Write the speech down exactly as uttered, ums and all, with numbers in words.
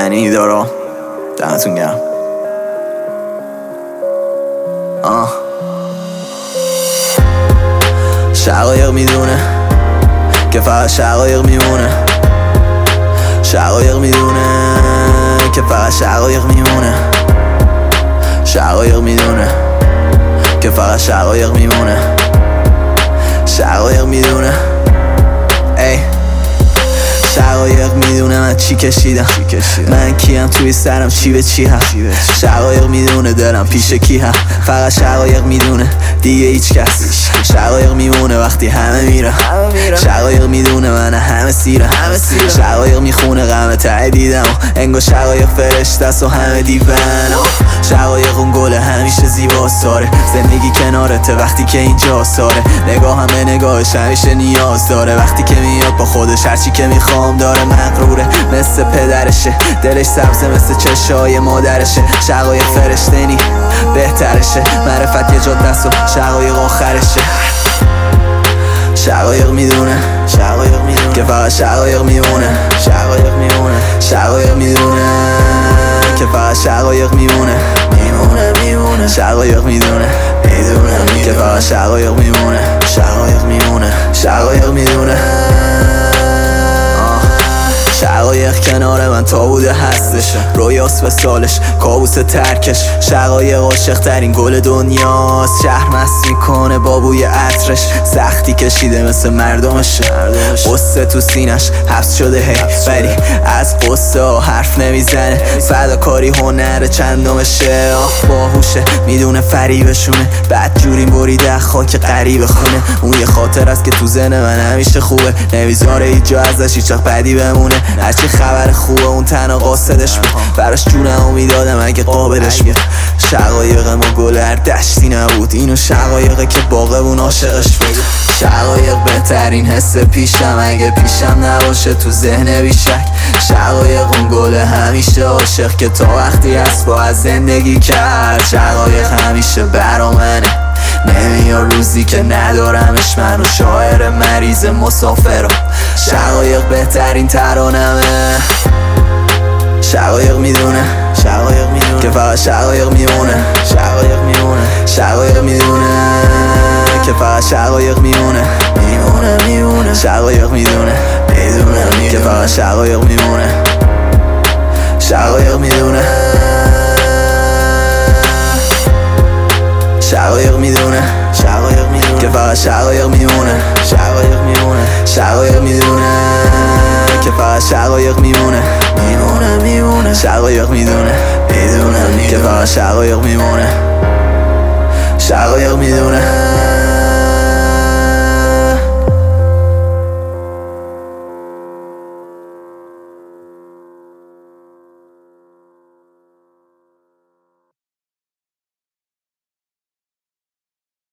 معنی داره. دمتون گرم. آه شقایق میدونه که فقط شقایق میمونه، شقایق میدونه که فقط شقایق میمونه، شقایق میدونه که فقط شقایق میمونه، شقایق میدونه. ای شقایق میدونه من چی کشیدم، من کیم توی سرم چی به چی هم. شقایق میدونه دلم پیش کی هم، فقط شقایق میدونه دیگه هیچ کس. شقایق میمونه وقتی همه میره، شقایق میدونه من همه سیرم. شقایق میخونه غم ته دیدم، انگار شقایق فرشته است و همه دیوان. شقایق اون گل همیشه زیباست داره، زندگی کنارته وقتی که اینجا ساره. نگاه همه نگاهش همیشه نیاز داره، وقتی که میاد با خودش هرچی که میخوام داره. مغروره مثل پدرشه، دلش سبزه مثل چشای مادرشه. شقایق فرشته نی بهترشه، معرفت یه جا دست و شقایق آخرشه. شقایق میدونه، شقایق میدونه که فقط شقایق میمونه، شقایق میمونه، شقایق میدونه که فقط شقایق میمونه، میمونه میمونه. شقایق میدونه، میدونه که فقط شقایق میمونه، شقایق میمونه، شقایق میدونه. شقایق کنار من تا بوده هستش، رویاست و سالش کابوس ترکش. شقایق عاشق ترین گل دنیاست، شهر مست میکنه با بوی عطرش. سختی کشیده مثل مردمشه، قصه تو سینش حبس شده هی، ولی از قصه ها حرف نمیزنه. فداکاری هنر چندمشه، آخ باهوشه میدونه فریبشونه. بعد جوری بریده خاک غریب خونه. اون یه خاطر است که تو ذهن من همیشه خوبه، نمیذاره هیچ جا ازش هیچ وقت بدی بمونه. هرچی خبر خوبه اون تنها قاصدش بود، براش جونمو میدادم اگه قابلش بود. شقایق ما گل هر دشتی نبود، اینو شقایقه که باغبون عاشقش بود. شقایق بهترین حس پیشم، اگه پیشم نباشه تو ذهن بیشک. شقایق اون گل همیشه عاشق که تا وقتی هست با از زندگی کرد. شقایق همیشه برا منه، نمیاد روزی که ندارمش. منو شاعر مریض مسافرم، شقایق بهترین ترانمه. شقایق میدونه، شقایق میدونه که فقط شقایق میمونه، شقایق میمونه، شقایق میدونه که فقط شقایق میمونه، میمونه میمونه. شقایق میدونه، میدونه که فقط شقایق میمونه، شقایق میدونه، شقایق میدونه، شقایق میدونه که فقط شقایق میمونه، شقایق میمونه، شقایق میدونه که فقط شقایق میمونه، میمونه میمونه. شقایق میدونه، میدونه که فقط شقایق میمونه، شقایق میدونه.